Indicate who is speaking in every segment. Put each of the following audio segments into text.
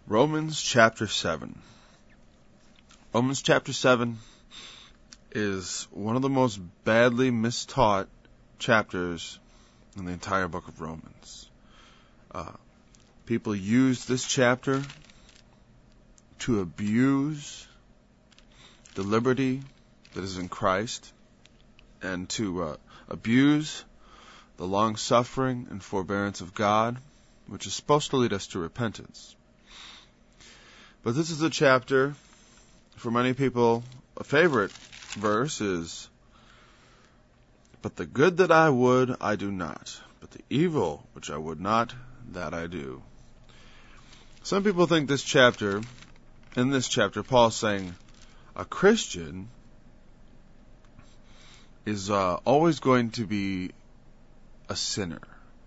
Speaker 1: Romans chapter 7. Romans chapter 7 is one of the most badly mistaught chapters in the entire book of Romans. People use this chapter to abuse the liberty that is in Christ and to abuse the long-suffering and forbearance of God, which is supposed to lead us to repentance. But this is a chapter, for many people, a favorite verse is, "But the good that I would, I do not. But the evil which I would not, that I do." Some people think in this chapter, Paul's saying a Christian is always going to be a sinner.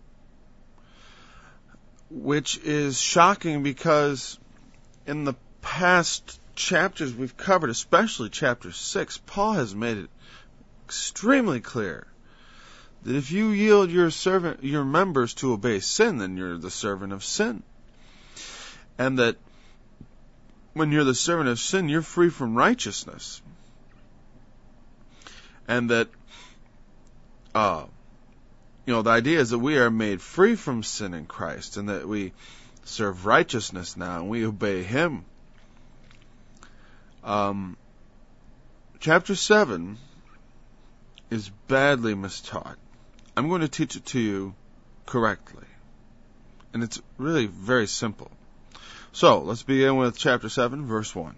Speaker 1: Which is shocking because in the past chapters we've covered, especially chapter 6, Paul has made it extremely clear that if you yield your members to obey sin, then you're the servant of sin. And that when you're the servant of sin, you're free from righteousness. And that, the idea is that we are made free from sin in Christ, and that we serve righteousness now, and we obey Him. Chapter 7 is badly mistaught. I'm going to teach it to you correctly. And it's really very simple. So, let's begin with chapter 7, verse 1.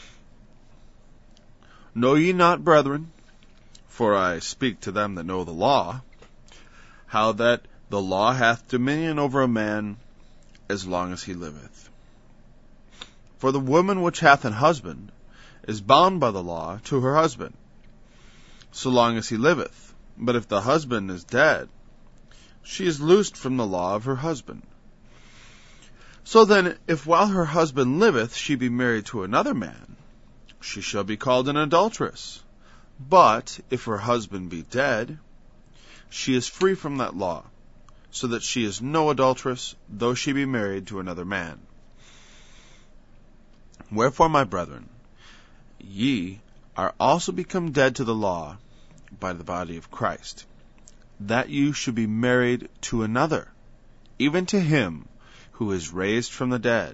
Speaker 1: "Know ye not, brethren, for I speak to them that know the law, how that the law hath dominion over a man as long as he liveth. For the woman which hath an husband is bound by the law to her husband, so long as he liveth. But if the husband is dead, she is loosed from the law of her husband. So then, if while her husband liveth she be married to another man, she shall be called an adulteress. But if her husband be dead, she is free from that law, so that she is no adulteress, though she be married to another man. Wherefore, my brethren, ye are also become dead to the law by the body of Christ, that you should be married to another, even to him who is raised from the dead,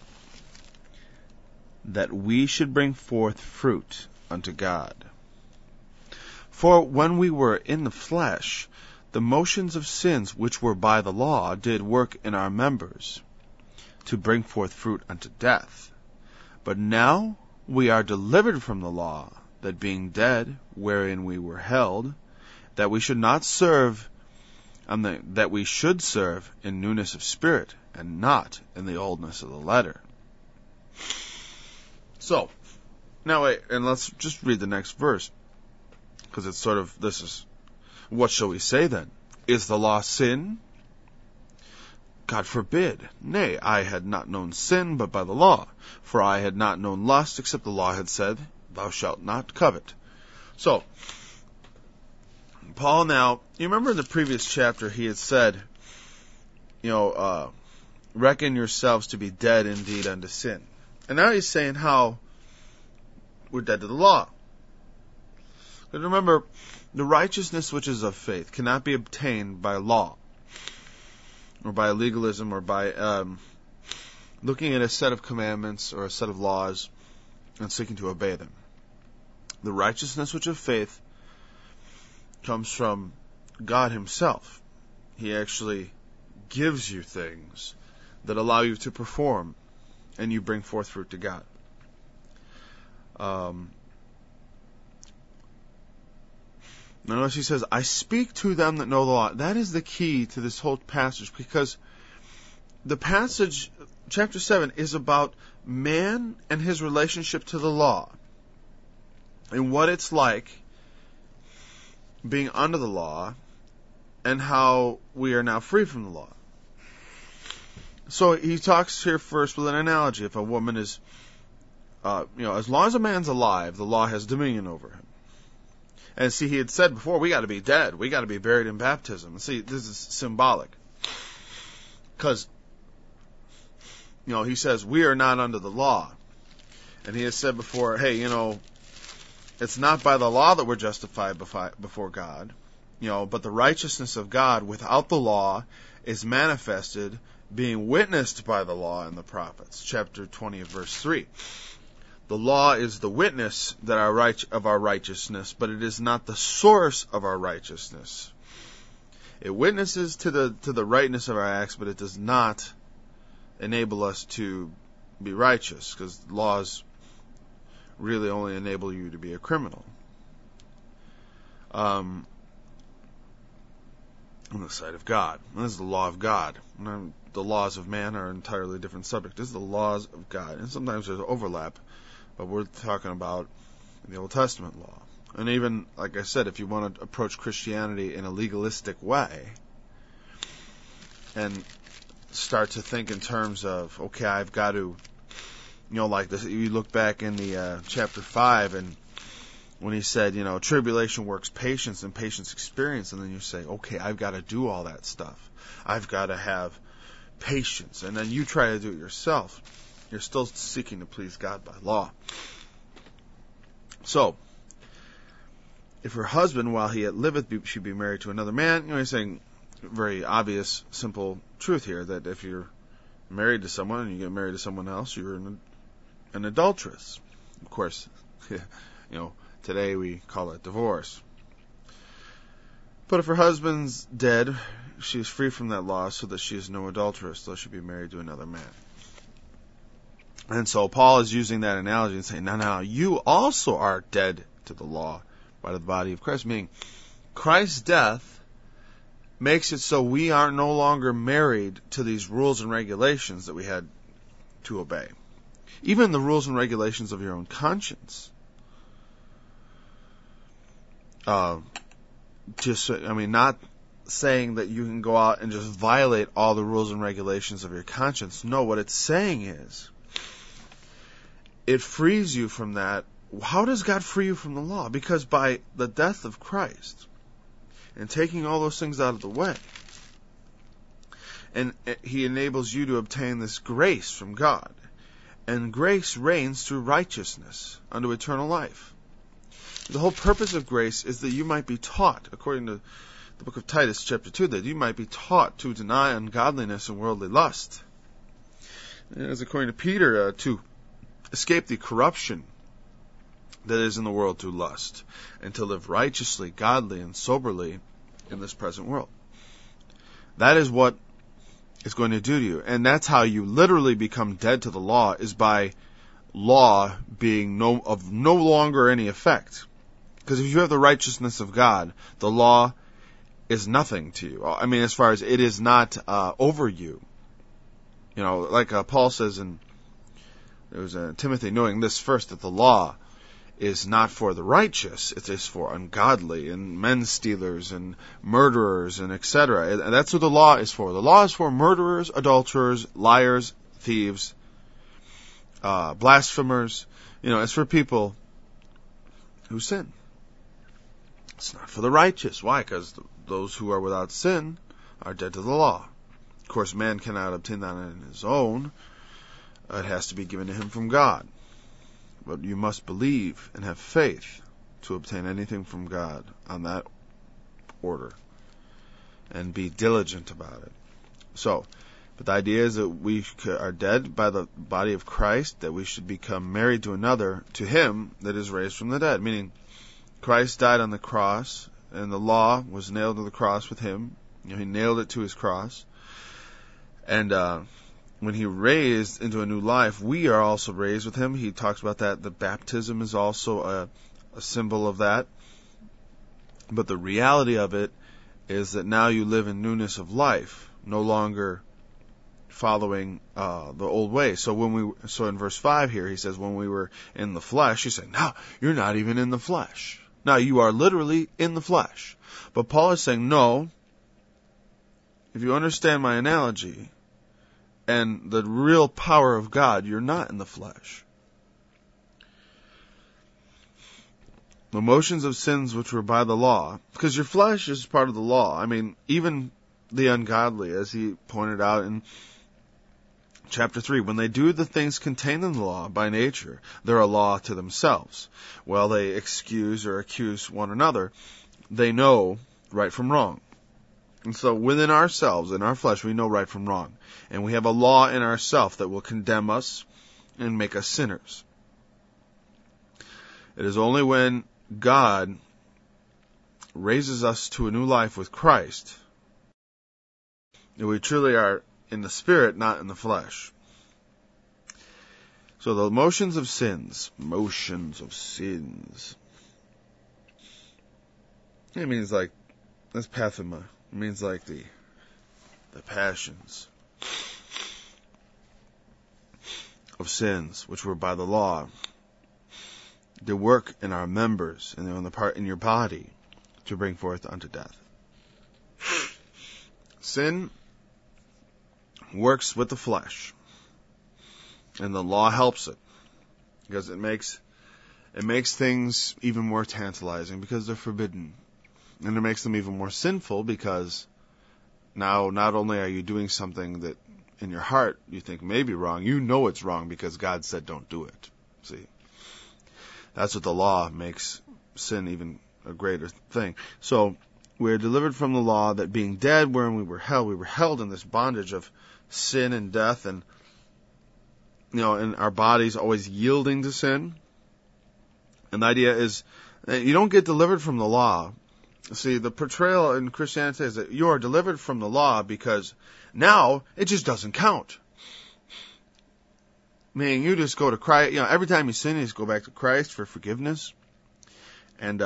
Speaker 1: that we should bring forth fruit unto God. For when we were in the flesh, the motions of sins which were by the law did work in our members, to bring forth fruit unto death. But now we are delivered from the law, that being dead, wherein we were held, that we should serve in newness of spirit, and not in the oldness of the letter." So, now wait, and let's just read the next verse, because it's this is, what shall we say then? Is the law sin? God forbid. Nay, I had not known sin but by the law, for I had not known lust, except the law had said, Thou shalt not covet. So, Paul now, you remember in the previous chapter he had said, reckon yourselves to be dead indeed unto sin. And now he's saying how we're dead to the law. But remember, the righteousness which is of faith cannot be obtained by law, or by legalism, or by looking at a set of commandments or a set of laws and seeking to obey them. The righteousness which of faith comes from God Himself. He actually gives you things that allow you to perform, and you bring forth fruit to God. Notice he says, I speak to them that know the law. That is the key to this whole passage, because the passage, chapter 7, is about man and his relationship to the law, and what it's like being under the law, and how we are now free from the law. So he talks here first with an analogy. If a woman is, as long as a man's alive, the law has dominion over him. And see, he had said before, we got to be dead. We got to be buried in baptism. And see, this is symbolic. Because, he says, we are not under the law. And he has said before, hey, it's not by the law that we're justified before God, but the righteousness of God without the law is manifested, being witnessed by the law and the prophets. Chapter 20 of verse 3. The law is the witness that of our righteousness, but it is not the source of our righteousness. It witnesses to the rightness of our acts, but it does not enable us to be righteous, because laws really only enable you to be a criminal. On the sight of God. And this is the law of God. The laws of man are an entirely different subject. This is the laws of God. And sometimes there's overlap, but we're talking about the Old Testament law. And even, like I said, if you want to approach Christianity in a legalistic way and start to think in terms of, okay, I've got to, like this, you look back in the chapter 5 and when he said, tribulation works patience and patience experience, and then you say, okay, I've got to do all that stuff. I've got to have patience. And then you try to do it yourself. You're still seeking to please God by law. So, if her husband, while he yet liveth, should be married to another man, he's saying very obvious, simple truth here, that if you're married to someone and you get married to someone else, you're an adulteress. Of course, today we call it divorce. But if her husband's dead, she is free from that law, so that she is no adulteress, though she be married to another man. And so Paul is using that analogy and saying, now, you also are dead to the law by the body of Christ, meaning Christ's death makes it so we are no longer married to these rules and regulations that we had to obey. Even the rules and regulations of your own conscience. Not saying that you can go out and just violate all the rules and regulations of your conscience. No, what it's saying is, it frees you from that. How does God free you from the law? Because by the death of Christ and taking all those things out of the way, and He enables you to obtain this grace from God. And grace reigns through righteousness unto eternal life. The whole purpose of grace is that you might be taught, according to the book of Titus, chapter 2, that you might be taught to deny ungodliness and worldly lust. As according to Peter, to escape the corruption that is in the world through lust, and to live righteously, godly, and soberly in this present world. That is what it's going to do to you. And that's how you literally become dead to the law, is by law being of no longer any effect. Because if you have the righteousness of God, the law is nothing to you. As far as it is not over you. Like Paul says in Timothy, knowing this first, that the law is not for the righteous, it is for ungodly and men stealers and murderers and etc. And that's what the law is for. The law is for murderers, adulterers, liars, thieves, blasphemers. It's for people who sin. It's not for the righteous. Why? Because those who are without sin are dead to the law. Of course, man cannot obtain that on his own. It has to be given to him from God. But you must believe and have faith to obtain anything from God on that order. And be diligent about it. But the idea is that we are dead by the body of Christ, that we should become married to another, to Him that is raised from the dead. Meaning, Christ died on the cross, and the law was nailed to the cross with Him. He nailed it to His cross. And when He raised into a new life, we are also raised with Him. He talks about that. The baptism is also a symbol of that. But the reality of it is that now you live in newness of life, no longer following the old way. So in verse 5 here, he says, when we were in the flesh, he said, now you're not even in the flesh. Now you are literally in the flesh. But Paul is saying, no, if you understand my analogy and the real power of God, you're not in the flesh. The motions of sins which were by the law, because your flesh is part of the law. Even the ungodly, as he pointed out in Chapter 3, when they do the things contained in the law by nature, they're a law to themselves. While they excuse or accuse one another, they know right from wrong. And so within ourselves, in our flesh, we know right from wrong. And we have a law in ourselves that will condemn us and make us sinners. It is only when God raises us to a new life with Christ that we truly are in the Spirit, not in the flesh. So the motions of sins. It means like, that's pathema. It means like the passions of sins, which were by the law. They work in our members and on the part in your body to bring forth unto death. Sin works with the flesh, and the law helps it because it makes things even more tantalizing because they're forbidden, and it makes them even more sinful because now not only are you doing something that in your heart you think may be wrong, you know it's wrong because God said don't do it. See, that's what the law makes sin even a greater thing. So we're delivered from the law, that being dead wherein we were held in this bondage of sin and death, and and our bodies always yielding to sin. And the idea is that you don't get delivered from the law. See, the portrayal in Christianity is that you are delivered from the law because now it just doesn't count. Meaning you just go to Christ, every time you sin, you just go back to Christ for forgiveness. And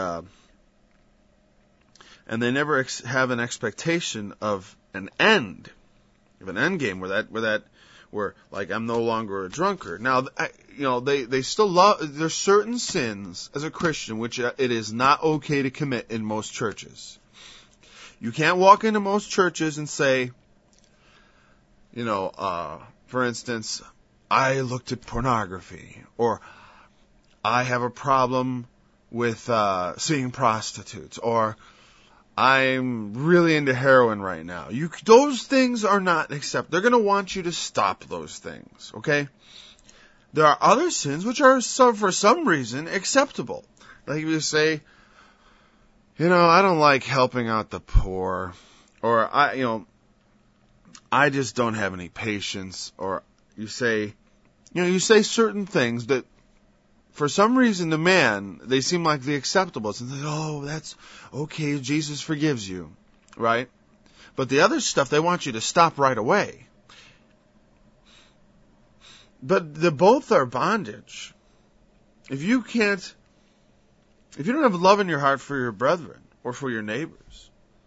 Speaker 1: they never have an expectation of an end. Of an end game where like I'm no longer a drunkard. Now, they still love. There's certain sins as a Christian which it is not okay to commit in most churches. You can't walk into most churches and say, for instance, I looked at pornography, or I have a problem with seeing prostitutes, or I'm really into heroin right now. Those things are not accepted. They're going to want you to stop those things, okay? There are other sins which are, for some reason, acceptable. Like you say, I don't like helping out the poor, or I just don't have any patience, or you say certain things that for some reason to man, they seem like the acceptables. And they go, that's okay, Jesus forgives you, right? But the other stuff, they want you to stop right away. But both are bondage. If you don't have love in your heart for your brethren or for your neighbors,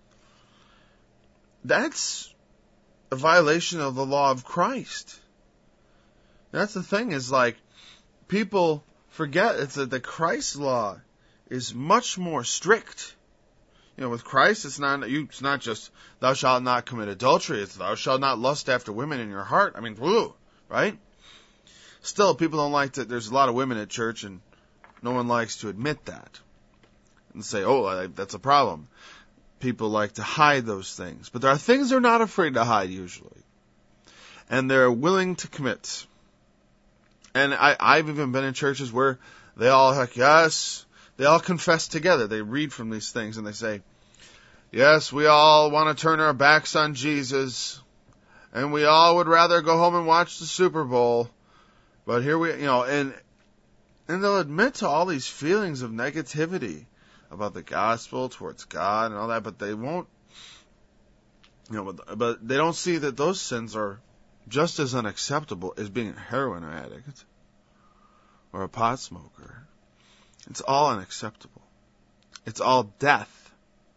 Speaker 1: that's a violation of the law of Christ. That's the thing, is like, people forget it's that the Christ law is much more strict. With Christ, it's not just thou shalt not commit adultery. It's thou shalt not lust after women in your heart. I mean, right? Still, people don't like that. There's a lot of women at church, and no one likes to admit that and say, that's a problem. People like to hide those things, but there are things they're not afraid to hide usually, and they're willing to commit. And I've even been in churches where they all they all confess together. They read from these things and they say, yes, we all want to turn our backs on Jesus, and we all would rather go home and watch the Super Bowl. But here and they'll admit to all these feelings of negativity about the gospel towards God and all that, but they won't, but they don't see that those sins are just as unacceptable as being a heroin addict or a pot smoker. It's all unacceptable. It's all death.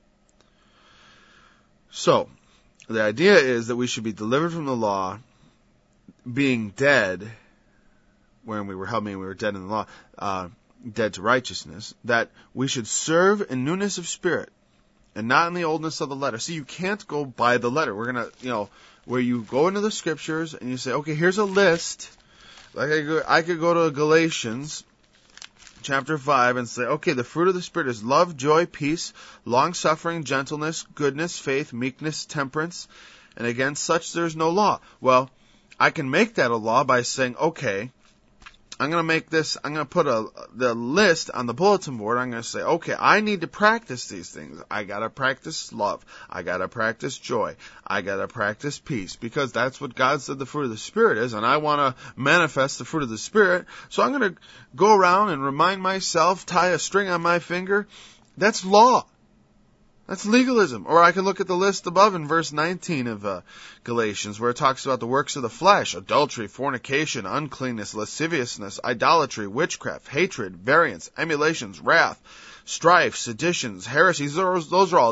Speaker 1: So, the idea is that we should be delivered from the law, being dead, when we were dead in the law, dead to righteousness, that we should serve in newness of spirit and not in the oldness of the letter. See, you can't go by the letter. We're going to, where you go into the scriptures and you say, okay, here's a list. Like I could go to Galatians chapter 5 and say, okay, the fruit of the Spirit is love, joy, peace, long-suffering, gentleness, goodness, faith, meekness, temperance, and against such there is no law. Well, I can make that a law by saying, okay, I'm going to put the list on the bulletin board. I'm going to say, okay, I need to practice these things. I got to practice love. I got to practice joy. I got to practice peace, because that's what God said the fruit of the Spirit is, and I want to manifest the fruit of the Spirit. So I'm going to go around and remind myself, tie a string on my finger. That's law. That's legalism. Or I can look at the list above in verse 19 of Galatians, where it talks about the works of the flesh: adultery, fornication, uncleanness, lasciviousness, idolatry, witchcraft, hatred, variance, emulations, wrath, strife, seditions, heresies. Those are all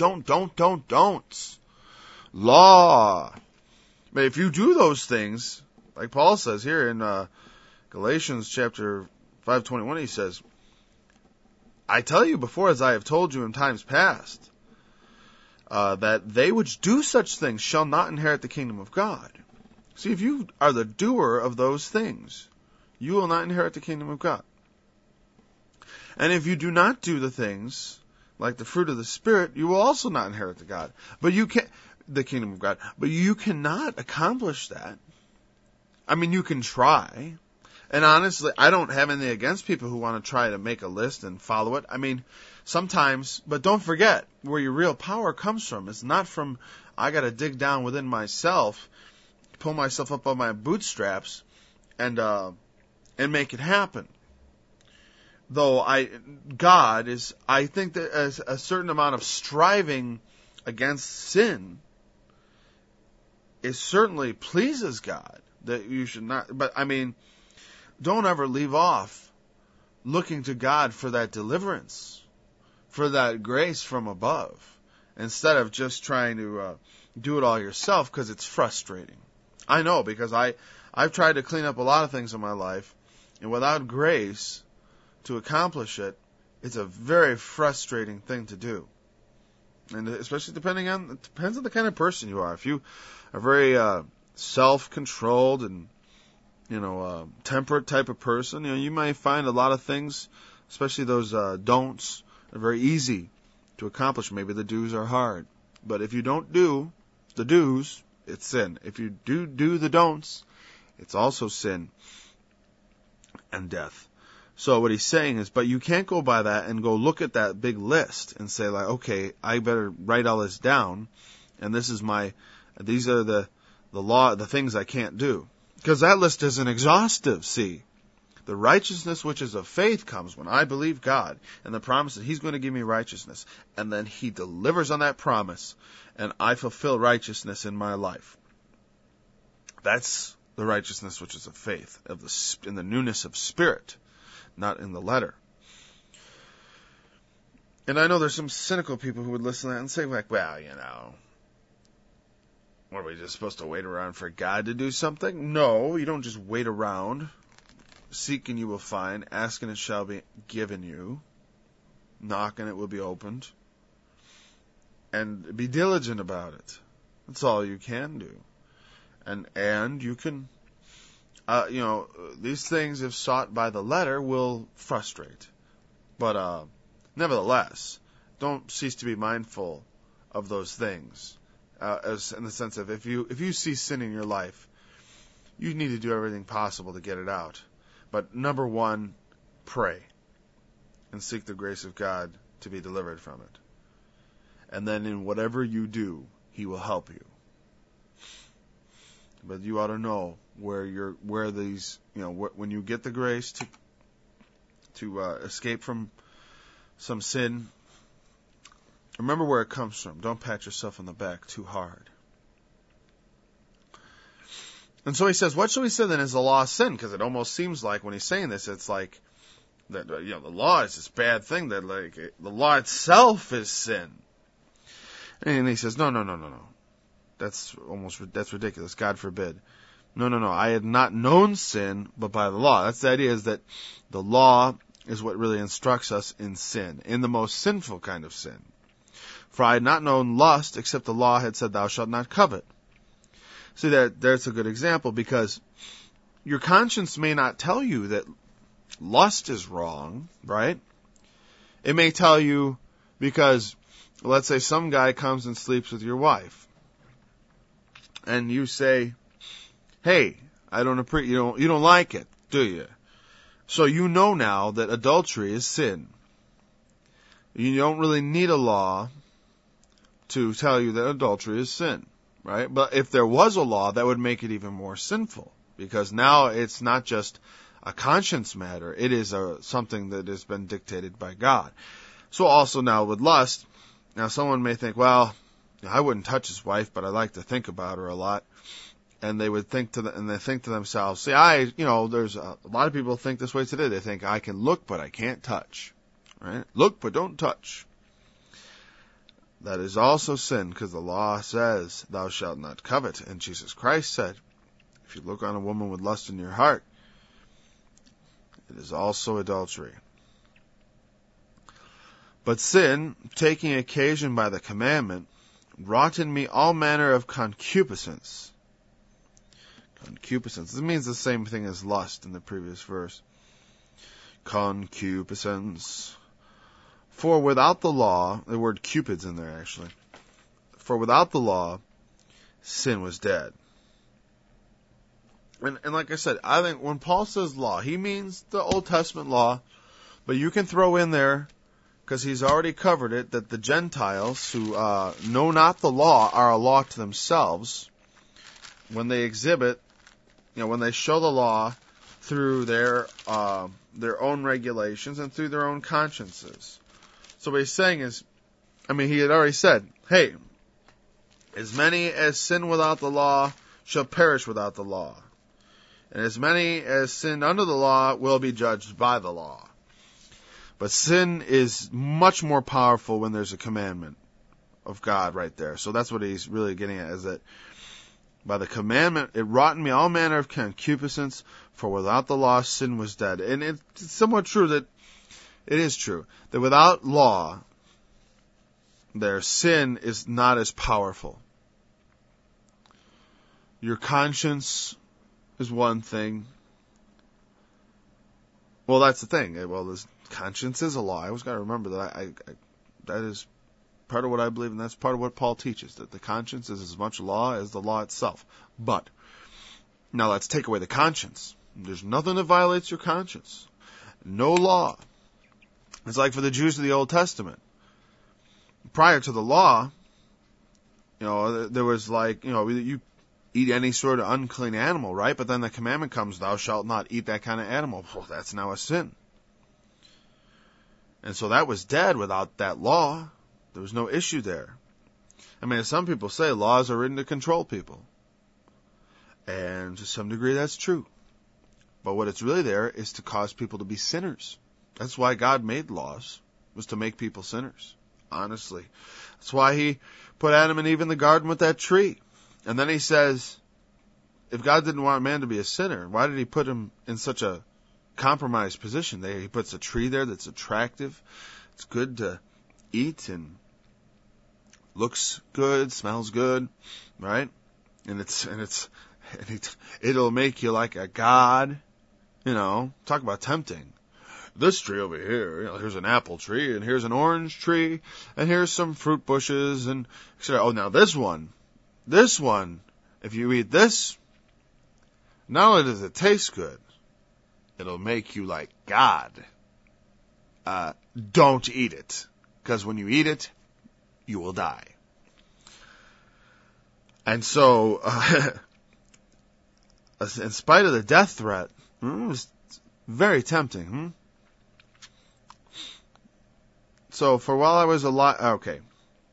Speaker 1: don'ts. Law. But if you do those things, like Paul says here in Galatians chapter 5:21, he says, I tell you before, as I have told you in times past, that they which do such things shall not inherit the kingdom of God. See, if you are the doer of those things, you will not inherit the kingdom of God. And if you do not do the things like the fruit of the Spirit, you will also not inherit the kingdom of God. But you cannot accomplish that. I mean, you can try. And honestly, I don't have anything against people who want to try to make a list and follow it. I mean, sometimes, but don't forget, where your real power comes from. It's not from, I got to dig down within myself, pull myself up on my bootstraps, and make it happen. Though I think that a certain amount of striving against sin certainly pleases God. That you should not, but I mean, don't ever leave off looking to God for that deliverance, for that grace from above, instead of just trying to do it all yourself, because it's frustrating. I know, because I've tried to clean up a lot of things in my life, and without grace to accomplish it, it's a very frustrating thing to do. And especially it depends on the kind of person you are. If you are very self-controlled and temperate type of person, you might find a lot of things, especially those don'ts, are very easy to accomplish. Maybe the do's are hard. But if you don't do the do's, it's sin. If you do the don'ts, it's also sin and death. So what he's saying is, but you can't go by that and go look at that big list and say, like, okay, I better write all this down, and these are the law, the things I can't do. Because that list isn't exhaustive, see. The righteousness which is of faith comes when I believe God and the promise that He's going to give me righteousness. And then He delivers on that promise, and I fulfill righteousness in my life. That's the righteousness which is of faith, in the newness of spirit, not in the letter. And I know there's some cynical people who would listen to that and say, like, well, what, are we just supposed to wait around for God to do something? No, you don't just wait around. Seek and you will find. Ask and it shall be given you. Knock and it will be opened. And be diligent about it. That's all you can do. And you can, these things, if sought by the letter, will frustrate. But nevertheless, don't cease to be mindful of those things. As in the sense of, if you see sin in your life, you need to do everything possible to get it out. But number one, pray and seek the grace of God to be delivered from it. And then in whatever you do, He will help you. But you ought to know where these, when you get the grace to escape from some sin, remember where it comes from. Don't pat yourself on the back too hard. And so he says, what shall we say then is the law sin? Because it almost seems like when he's saying this, it's like that the law is this bad thing, that like the law itself is sin. And he says, no. That's ridiculous. God forbid. No. I had not known sin, but by the law. That's the idea, is that the law is what really instructs us in sin, in the most sinful kind of sin. For I had not known lust, except the law had said, thou shalt not covet. See, there's a good example, because your conscience may not tell you that lust is wrong, right? It may tell you, because let's say some guy comes and sleeps with your wife, and you say, hey, I don't you don't like it, do you? So you know now that adultery is sin. You don't really need a law to tell you that adultery is sin, right? But if there was a law, that would make it even more sinful, because now it's not just a conscience matter. It is something that has been dictated by God. So also now with lust, now someone may think, well, I wouldn't touch his wife, but I like to think about her a lot. And they would think to themselves, see, there's a lot of people think this way today. They think I can look, but I can't touch, right? Look, but don't touch. That is also sin, because the law says, thou shalt not covet. And Jesus Christ said, if you look on a woman with lust in your heart, it is also adultery. But sin, taking occasion by the commandment, wrought in me all manner of concupiscence. Concupiscence. This means the same thing as lust in the previous verse. Concupiscence. For without the law, the word Cupid's in there actually. For without the law, sin was dead. And like I said, I think when Paul says law, he means the Old Testament law, but you can throw in there, because he's already covered it, that the Gentiles who know not the law are a law to themselves when they exhibit, when they show the law through their own regulations and through their own consciences. So what he's saying is, he had already said, hey, as many as sin without the law shall perish without the law. And as many as sin under the law will be judged by the law. But sin is much more powerful when there's a commandment of God right there. So that's what he's really getting at, is that by the commandment, it wrought in me all manner of concupiscence, for without the law, sin was dead. And it's somewhat true that, it is true, that without law, their sin is not as powerful. Your conscience is one thing. Well, that's the thing. Well, this conscience is a law. I always got to remember that that is part of what I believe, and that's part of what Paul teaches, that the conscience is as much law as the law itself. But, now let's take away the conscience. There's nothing that violates your conscience. No law. It's like for the Jews of the Old Testament. Prior to the law, there was you eat any sort of unclean animal, right? But then the commandment comes, thou shalt not eat that kind of animal. Well, that's now a sin. And so that was dead without that law. There was no issue there. Some people say laws are written to control people. And to some degree that's true. But what it's really there is to cause people to be sinners. That's why God made laws, was to make people sinners. Honestly. That's why he put Adam and Eve in the garden with that tree. And then he says, if God didn't want man to be a sinner, why did he put him in such a compromised position? He puts a tree there that's attractive. It's good to eat and looks good, smells good, right? And it'll make you like a god, talk about tempting. This tree over here, here's an apple tree, and here's an orange tree, and here's some fruit bushes, and etc. Oh, now this one, if you eat this, not only does it taste good, it'll make you like God. Don't eat it, because when you eat it, you will die. And so, in spite of the death threat, it was very tempting. So, for while I was alive, okay.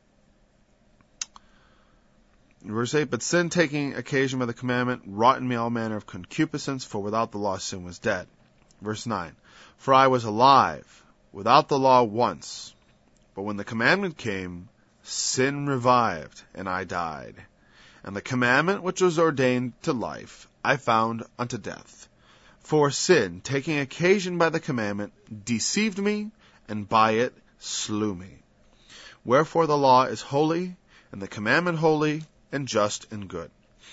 Speaker 1: Verse 8, but sin taking occasion by the commandment wrought in me all manner of concupiscence, for without the law sin was dead. Verse 9, for I was alive without the law once, but when the commandment came, sin revived, and I died. And the commandment which was ordained to life, I found unto death. For sin, taking occasion by the commandment, deceived me, and by it slew me. Wherefore the law is holy, and the commandment holy, and just and good.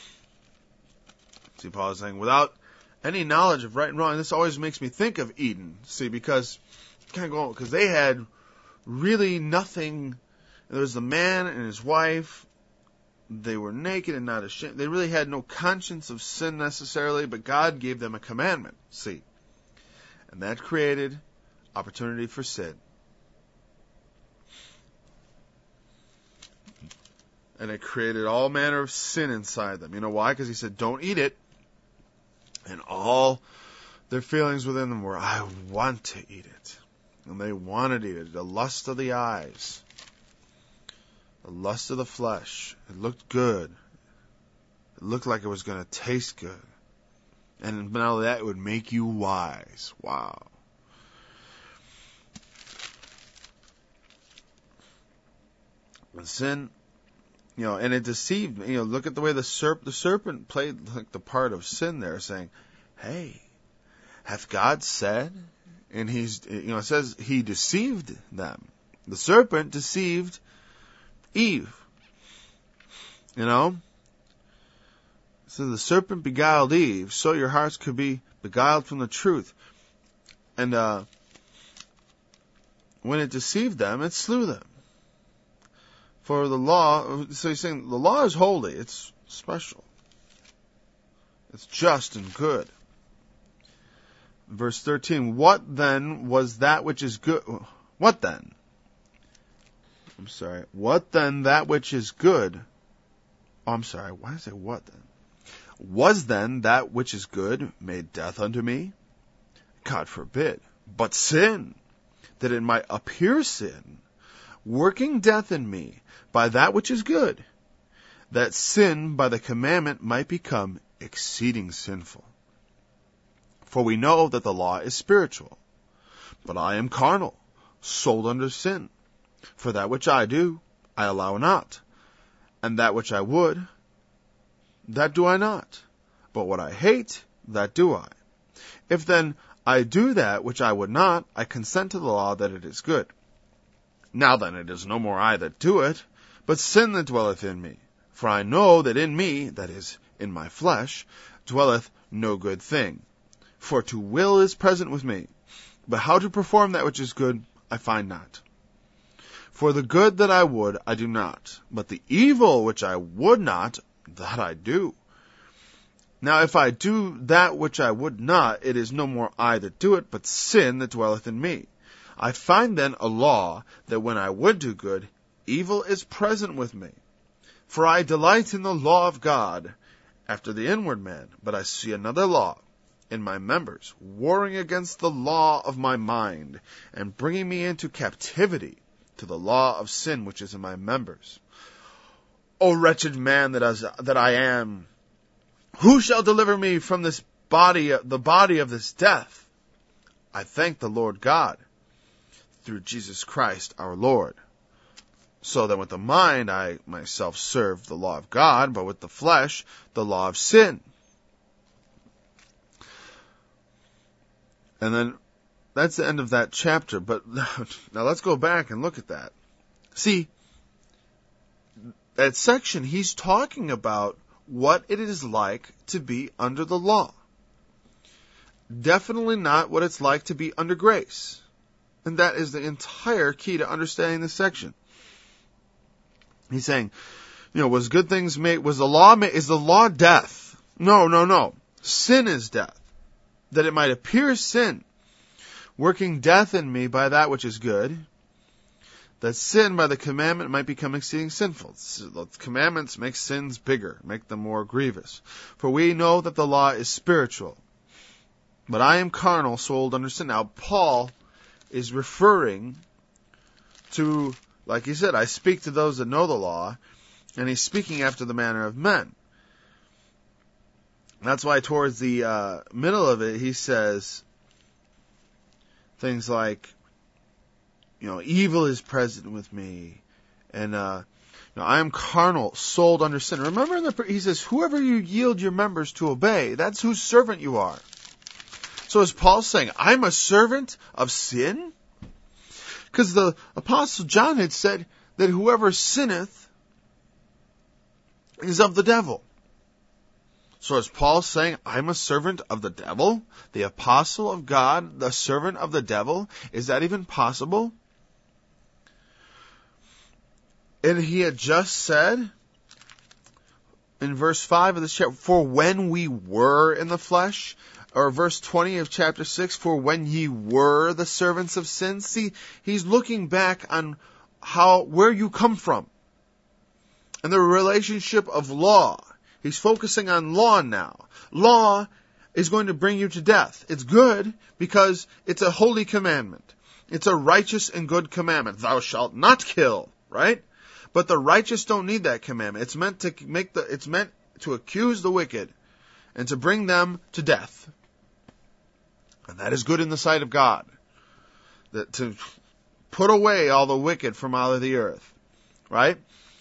Speaker 1: See, Paul is saying, without any knowledge of right and wrong, this always makes me think of Eden. See, because they had really nothing. There was the man and his wife, they were naked and not ashamed. They really had no conscience of sin necessarily, but God gave them a commandment, see. And that created opportunity for sin. And it created all manner of sin inside them. You know why? Because he said, don't eat it. And all their feelings within them were, I want to eat it. And they wanted to eat it. The lust of the eyes. The lust of the flesh. It looked good. It looked like it was going to taste good. And not only that, it would make you wise. Wow. And sin, and it deceived me. Look at the way the serpent played like the part of sin there, saying, hey, hath God said? And it says he deceived them. The serpent deceived Eve. So the serpent beguiled Eve, so your hearts could be beguiled from the truth. And when it deceived them, it slew them. For the law, so he's saying the law is holy, it's special. It's just and good. Verse 13, what then was that which is good? What then? What then that which is good? Why did I say what then? Was then that which is good made death unto me? God forbid. But sin, that it might appear sin, working death in me by that which is good, that sin by the commandment might become exceeding sinful. For we know that the law is spiritual, but I am carnal, sold under sin. For that which I do, I allow not, and that which I would, that do I not. But what I hate, that do I. If then I do that which I would not, I consent to the law that it is good. Now then it is no more I that do it, but sin that dwelleth in me. For I know that in me, that is, in my flesh, dwelleth no good thing. For to will is present with me, but how to perform that which is good, I find not. For the good that I would, I do not, but the evil which I would not, that I do. Now if I do that which I would not, it is no more I that do it, but sin that dwelleth in me. I find then a law, that when I would do good, evil is present with me. For I delight in the law of God, after the inward man, but I see another law in my members, warring against the law of my mind, and bringing me into captivity to the law of sin which is in my members. O wretched man that I am, who shall deliver me from this body, the body of this death? I thank the Lord God, through Jesus Christ our Lord. So then with the mind I myself serve the law of God, but with the flesh the law of sin. And then that's the end of that chapter. But now let's go back and look at that. See, that section, he's talking about what it is like to be under the law. Definitely not what it's like to be under grace. And that is the entire key to understanding this section. He's saying, was good things made, is the law death? No. Sin is death. That it might appear sin, working death in me by that which is good, that sin by the commandment might become exceeding sinful. The commandments make sins bigger, make them more grievous. For we know that the law is spiritual, but I am carnal, sold under sin. Now, Paul is referring to, like he said, I speak to those that know the law, and he's speaking after the manner of men. That's why towards the middle of it, he says things like, evil is present with me, and I am carnal, sold under sin. Remember, he says, whoever you yield your members to obey, that's whose servant you are. So is Paul saying, I'm a servant of sin? Because the Apostle John had said that whoever sinneth is of the devil. So is Paul saying, I'm a servant of the devil? The apostle of God, the servant of the devil? Is that even possible? And he had just said in verse 5 of this chapter, for when we were in the flesh, or verse 20 of chapter 6, for when ye were the servants of sin. See, he's looking back on where you come from, and the relationship of law. He's focusing on law now. Law is going to bring you to death. It's good because it's a holy commandment. It's a righteous and good commandment. Thou shalt not kill, right? But the righteous don't need that commandment. It's meant to accuse the wicked and to bring them to death. And that is good in the sight of God. That to put away all the wicked from out of the earth. Right?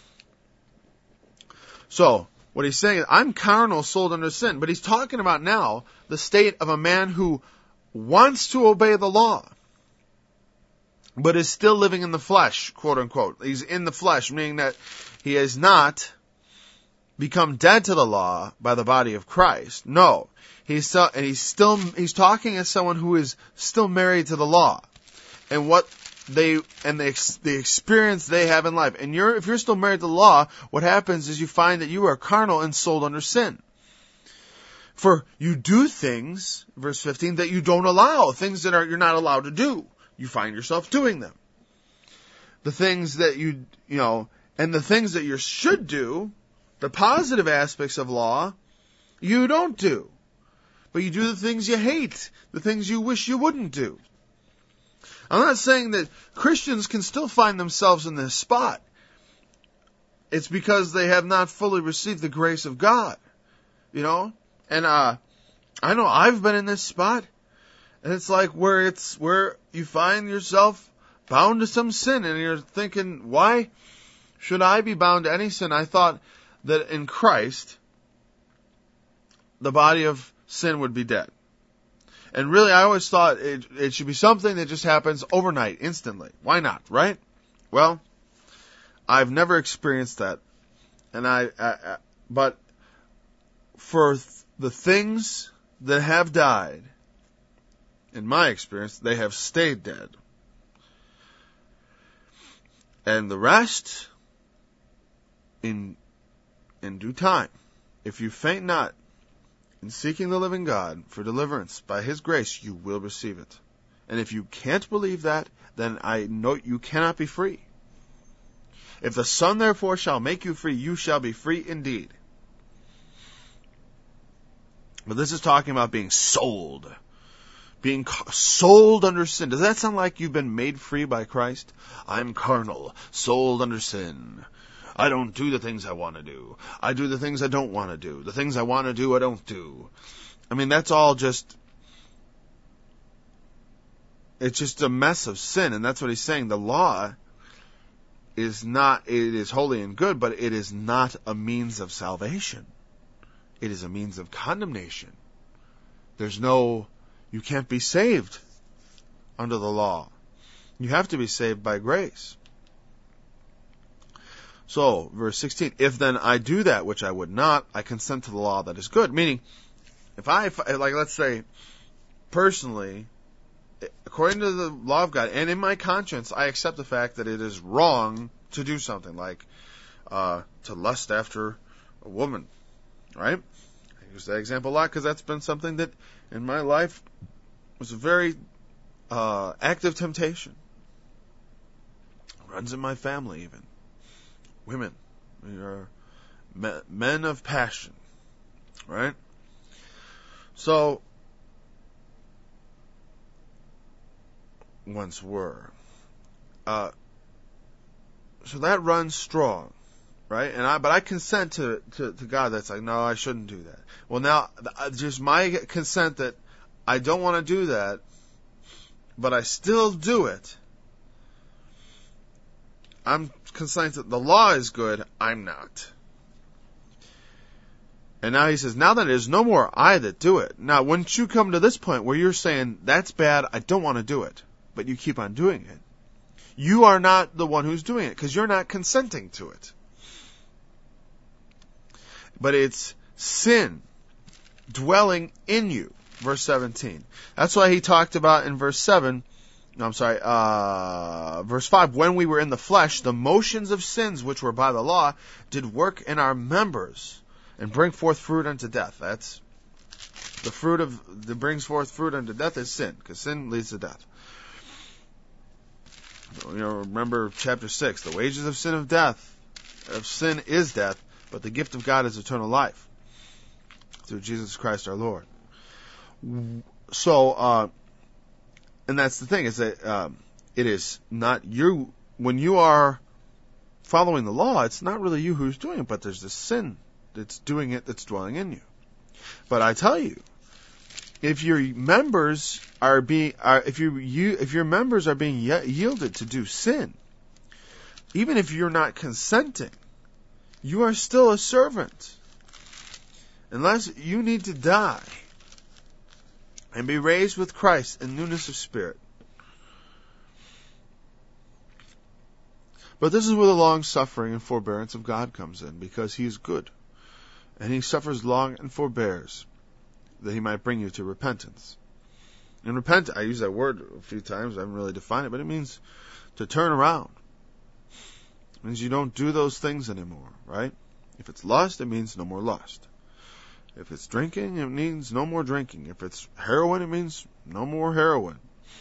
Speaker 1: So, what he's saying is, I'm carnal, sold under sin. But he's talking about now the state of a man who wants to obey the law, but is still living in the flesh, quote unquote. He's in the flesh, meaning that he has not become dead to the law by the body of Christ. No. He's talking as someone who is still married to the law. And the experience they have in life. And if you're still married to the law, what happens is you find that you are carnal and sold under sin. For you do things, verse 15, that you don't allow, things that you're not allowed to do. You find yourself doing them. The things that and the things that you should do, the positive aspects of law, you don't do. But you do the things you hate, the things you wish you wouldn't do. I'm not saying that Christians can still find themselves in this spot. It's because they have not fully received the grace of God. And I know I've been in this spot. And it's like where you find yourself bound to some sin, and you're thinking, why should I be bound to any sin? I thought that in Christ, the body of sin would be dead. And really, I always thought it should be something that just happens overnight, instantly. Why not, right? Well, I've never experienced that. And but for the things that have died, in my experience, they have stayed dead. And the rest, in due time, if you faint not in seeking the living God for deliverance by His grace, you will receive it. And if you can't believe that, then I know you cannot be free. If the Son therefore shall make you free, you shall be free indeed. But this is talking about being sold. Being sold under sin. Does that sound like you've been made free by Christ? I'm carnal, sold under sin. I don't do the things I want to do. I do the things I don't want to do. The things I want to do, I don't do. I mean, that's all just... It's just a mess of sin, and that's what he's saying. The law is not... It is holy and good, but it is not a means of salvation. It is a means of condemnation. There's no... You can't be saved under the law. You have to be saved by grace. So, verse 16, if then I do that which I would not, I consent to the law that is good. Meaning, if let's say, personally, according to the law of God, and in my conscience, I accept the fact that it is wrong to do something, like to lust after a woman, right? I use that example a lot because that's been something that in my life was a very active temptation. Runs in my family even. Women, we are men of passion, right? So, once were. So that runs strong, right? But I consent to God. That's like, no, I shouldn't do that. Well, now, just my consent that I don't want to do that, but I still do it. I'm consenting that the law is good, I'm not. And now he says, now that it is no more I that do it. Now, once you come to this point where you're saying, that's bad, I don't want to do it, but you keep on doing it, you are not the one who's doing it, because you're not consenting to it. But it's sin dwelling in you. Verse 17. That's why he talked about in verse 7, verse 5, when we were in the flesh, the motions of sins which were by the law did work in our members, and bring forth fruit unto death. That's the fruit that brings forth fruit unto death is sin, because sin leads to death. Remember chapter 6, the wages of sin is death, but the gift of God is eternal life through Jesus Christ our Lord. So, and that's the thing, is that it is not you, when you are following the law, it's not really you who's doing it, but there's this sin that's doing it, that's dwelling in you. But I tell you, if your members are being yielded to do sin, even if you're not consenting, you are still a servant. Unless you need to die and be raised with Christ in newness of spirit. But this is where the long suffering and forbearance of God comes in, because He is good. And He suffers long and forbears, that He might bring you to repentance. And repent, I use that word a few times, I haven't really defined it, but it means to turn around. It means you don't do those things anymore, right? If it's lust, it means no more lust. If it's drinking, it means no more drinking. If it's heroin, it means no more heroin.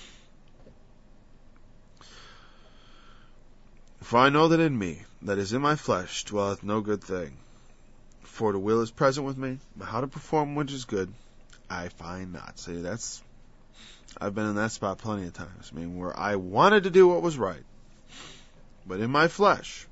Speaker 1: For I know that in me, that is in my flesh, dwelleth no good thing. For the will is present with me, but how to perform which is good, I find not. See, I've been in that spot plenty of times. I mean, where I wanted to do what was right, but in my flesh,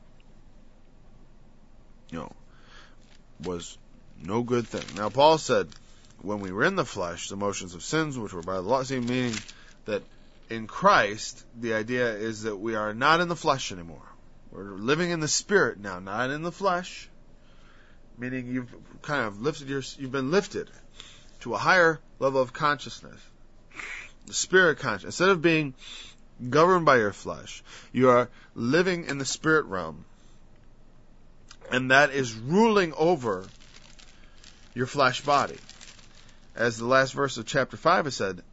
Speaker 1: was no good thing. Now, Paul said, when we were in the flesh, the motions of sins, which were by the law, meaning that in Christ, the idea is that we are not in the flesh anymore. We're living in the Spirit now, not in the flesh. Meaning you've kind of you've been lifted to a higher level of consciousness. The Spirit consciousness. Instead of being governed by your flesh, you are living in the Spirit realm. And that is ruling over your flesh body. As the last verse of chapter 5 has said,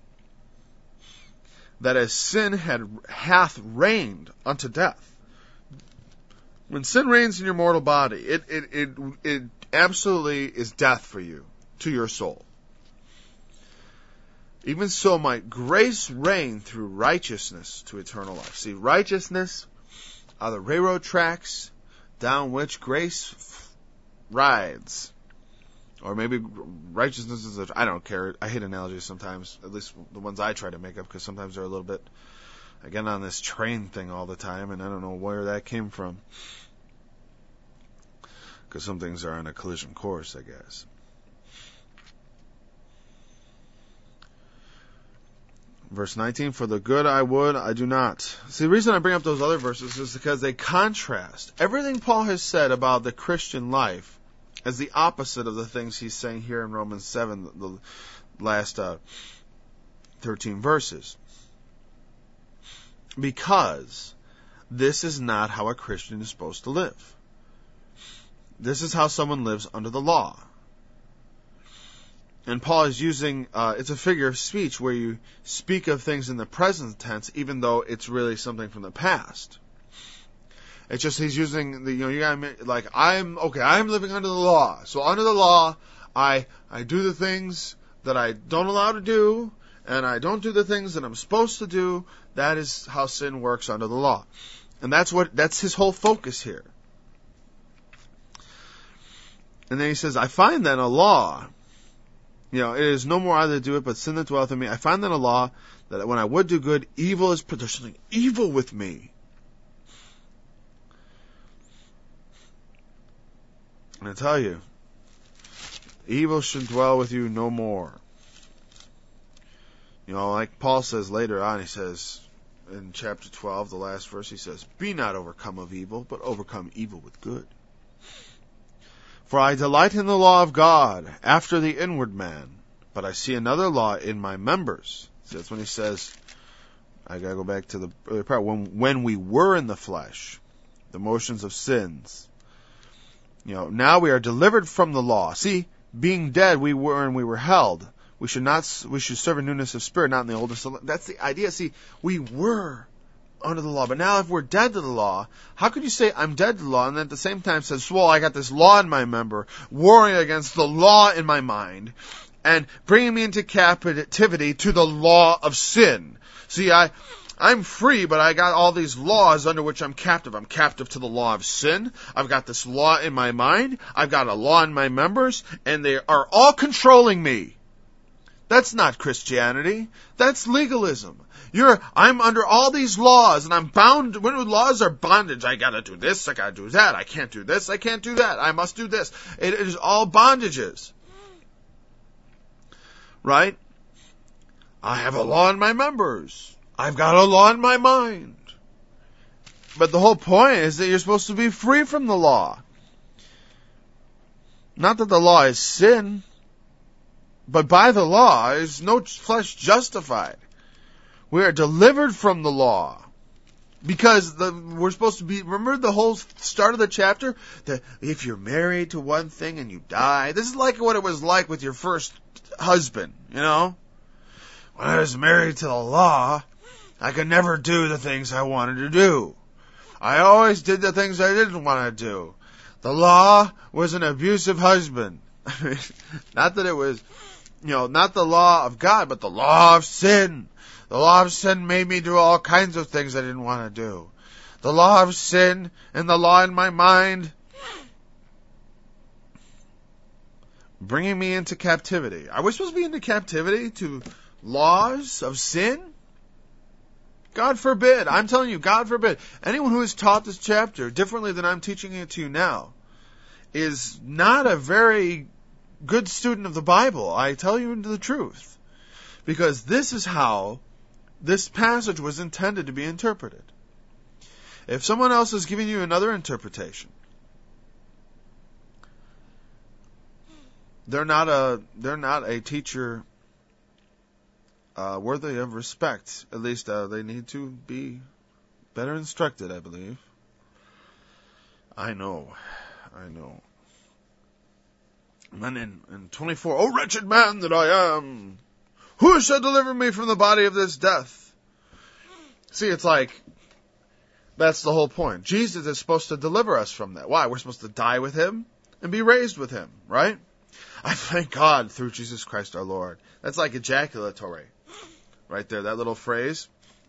Speaker 1: that as sin hath reigned unto death. When sin reigns in your mortal body, it absolutely is death for you, to your soul. Even so might grace reign through righteousness to eternal life. See, righteousness are the railroad tracks down which grace rides. Or maybe righteousness is I don't care. I hate analogies sometimes, at least the ones I try to make up, because sometimes they're a little bit, I get on this train thing all the time, and I don't know where that came from. Because some things are on a collision course, I guess. Verse 19, for the good I would, I do not. See, the reason I bring up those other verses is because they contrast everything Paul has said about the Christian life as the opposite of the things he's saying here in Romans 7, the last 13 verses. Because this is not how a Christian is supposed to live. This is how someone lives under the law. And Paul is using, it's a figure of speech where you speak of things in the present tense, even though it's really something from the past. It's just he's using I'm living under the law. So under the law, I do the things that I don't allow to do, and I don't do the things that I'm supposed to do. That is how sin works under the law. And that's his whole focus here. And then he says, I find then a law. It is no more I that do it, but sin that dwelleth in me. I find then a law that when I would do good, there's something evil with me. And I tell you, evil should dwell with you no more. Like Paul says later on, he says in chapter 12, the last verse, he says, be not overcome of evil, but overcome evil with good. For I delight in the law of God after the inward man, but I see another law in my members. So that's when he says, I gotta go back to the earlier part, when we were in the flesh, the motions of sins. Now we are delivered from the law. See, being dead we were held. We should serve in newness of spirit, not in the oldness of. That's the idea. See, we were under the law. But now if we're dead to the law, how could you say I'm dead to the law and then at the same time says, well, I got this law in my member, warring against the law in my mind, and bringing me into captivity to the law of sin. See, I'm free, but I got all these laws under which I'm captive. I'm captive to the law of sin. I've got this law in my mind. I've got a law in my members, and they are all controlling me. That's not Christianity. That's legalism. I'm under all these laws, and I'm bound. When laws are bondage, I gotta do this, I gotta do that. I can't do this, I can't do that. I must do this. It is all bondages. Right? I have a law in my members. I've got a law in my mind. But the whole point is that you're supposed to be free from the law. Not that the law is sin, but by the law is no flesh justified. We are delivered from the law. Because we're supposed to be, remember the whole start of the chapter? That if you're married to one thing and you die, this is like what it was like with your first husband, you know? When I was married to the law, I could never do the things I wanted to do. I always did the things I didn't want to do. The law was an abusive husband. Not that it was, not the law of God, but the law of sin. The law of sin made me do all kinds of things I didn't want to do. The law of sin and the law in my mind bringing me into captivity. Are we supposed to be into captivity to laws of sin? God forbid. I'm telling you, God forbid. Anyone who has taught this chapter differently than I'm teaching it to you now is not a very good student of the Bible. I tell you the truth. Because this is how this passage was intended to be interpreted. If someone else is giving you another interpretation, they're not a teacher worthy of respect. At least they need to be better instructed, I believe. I know. And then in 24, O wretched man that I am, who shall deliver me from the body of this death? See, it's like, that's the whole point. Jesus is supposed to deliver us from that. Why? We're supposed to die with Him and be raised with Him, right? I thank God through Jesus Christ our Lord. That's like ejaculatory. Right there, that little phrase.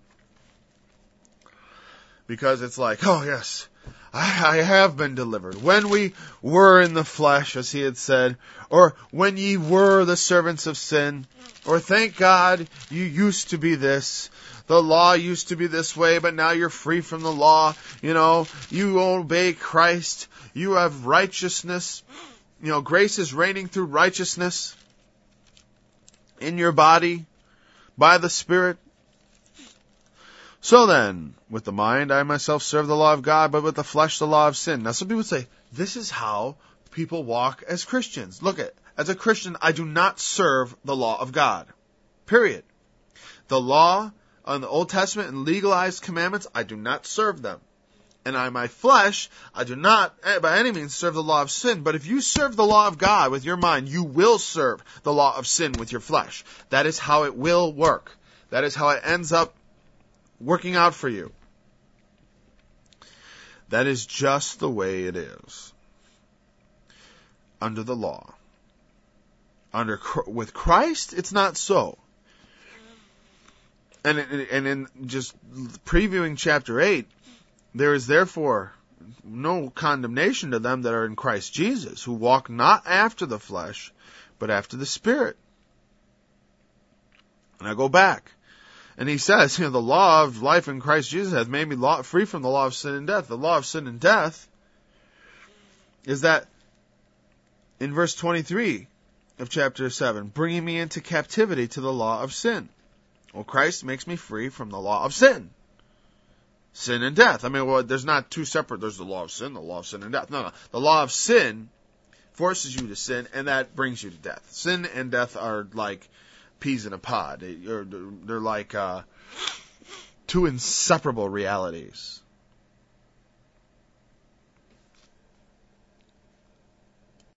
Speaker 1: Because it's like, oh yes, I have been delivered. When we were in the flesh, as He had said, or when ye were the servants of sin, or thank God you used to be this. The law used to be this way, but now you're free from the law. You obey Christ. You have righteousness. Grace is reigning through righteousness in your body by the Spirit. So then, with the mind, I myself serve the law of God, but with the flesh, the law of sin. Now, some people say, this is how people walk as Christians. Look, as a Christian, I do not serve the law of God. Period. The law on the Old Testament and legalized commandments, I do not serve them. And my flesh, I do not by any means serve the law of sin. But if you serve the law of God with your mind, you will serve the law of sin with your flesh. That is how it will work. That is how it ends up working out for you. That is just the way it is. Under the law. With Christ, it's not so. And in just previewing chapter 8, there is therefore no condemnation to them that are in Christ Jesus, who walk not after the flesh, but after the Spirit. And I go back. And he says, the law of life in Christ Jesus hath made me free from the law of sin and death. The law of sin and death is that, in verse 23 of chapter 7, bringing me into captivity to the law of sin. Well, Christ makes me free from the law of sin. Sin and death. There's not two separate. There's the law of sin and death. No. The law of sin forces you to sin, and that brings you to death. Sin and death are like peas in a pod. They're like two inseparable realities.